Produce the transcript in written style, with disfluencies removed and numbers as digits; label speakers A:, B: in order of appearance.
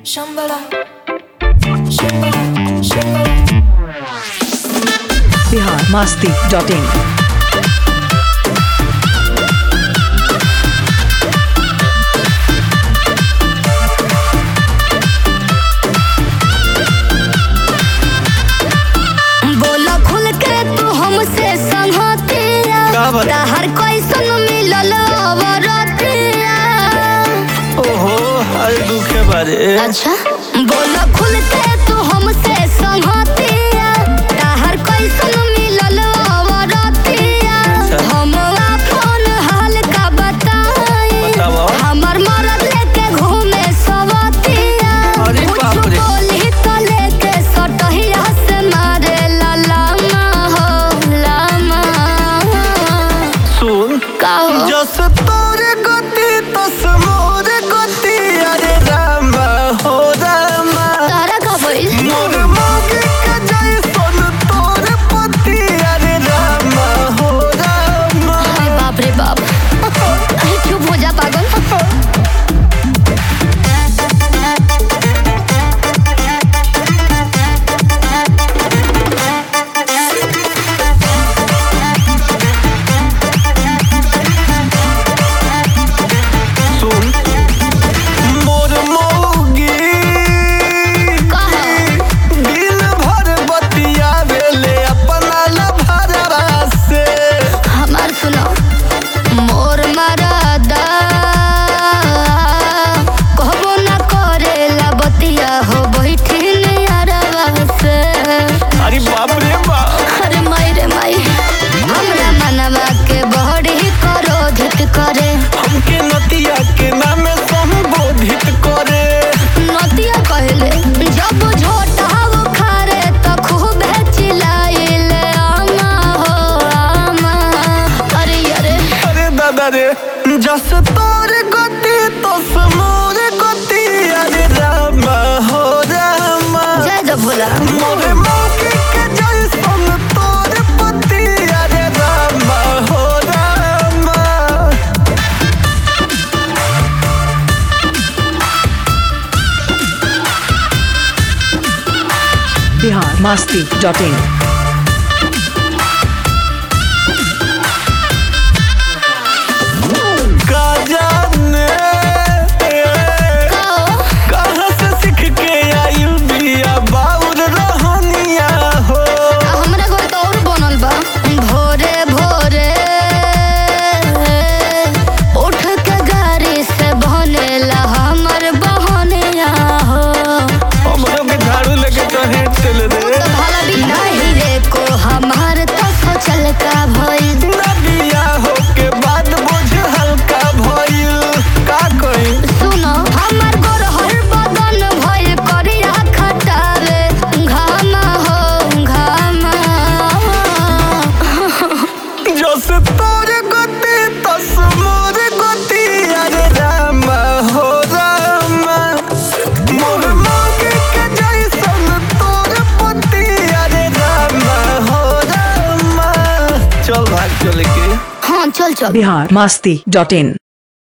A: Shambhala, Shambhala, Shambhala.
B: biharmasti.in
C: हर कोई सुन मिलल वरतिया।
D: ओहो अरे दुखे बारे।
C: अच्छा बोलो खुल के तू हमसे संगतिया। हर कोई सुन मिलल वरतिया। हम अपन हाल का बताई। हमर मरद लेके घूमे सवतिया।
D: अरे बाप रे।
C: बोली तो लेके सटहिया से मारे लामा हो लामा।
D: सुन
C: कहो
D: जस तोरे गति तस मोर गति अरे रामा हो रामा।
C: तारा का बोल
D: मोर मोगे के जैसन तोरे पति अरे रामा हो रामा।
C: अरे बाप रे बाप। अरे चुप हो जा पागल।
D: सुन मोर मोगी दिन भर बतिया भेले अपना लभरवा से।
C: हमार सुनो मोर मरादा कहबो ना करेला बतिया हो बैठिन यारवा से।
D: अरे बाप रे बाप।
C: अरे माई रे माई हमरा मनवा के बड़ी क्रोधित करे।
D: हमके नतिया के नाम संबोधित करे।
C: नतिया कहले जब झोटाव खारे त खूब चिल्लाइले आमा हो आमा। अरे अरे
D: अरे दादा रे जस तोर गति तस मोर गति अरे रामा हो रामा।
C: जय जब भोला।
D: मोरे मौके के जैसन तोर पति अरे रामा हो रामा।
B: biharmasti.in
D: का जाने कहाँ से सीख के आइल बिया बाउर रहनिया हो।
C: हमरा घर तो और बनल बा। भोरे भोरे उठ के गाड़ी से बनेला हमर बहनिया हो।
D: हम लोग के झाड़ू लेके तो हेट चले रे।
C: तो भला भी नहीं रे को हमार तो सोचल का भइल।
D: नदिया हो के बाद बोझ हल्का भइल का कही।
C: सुनो हमर गोर हर बदन भइल करिया खटावे घामा हो घामा।
D: जस तोर गति तस मोर गति अरे रामा हो रामा। मोर मौके के जैसन तोर पति अरे रामा हो रामा। चल भाग चले के।
C: हाँ चल चल।
B: biharmasti.in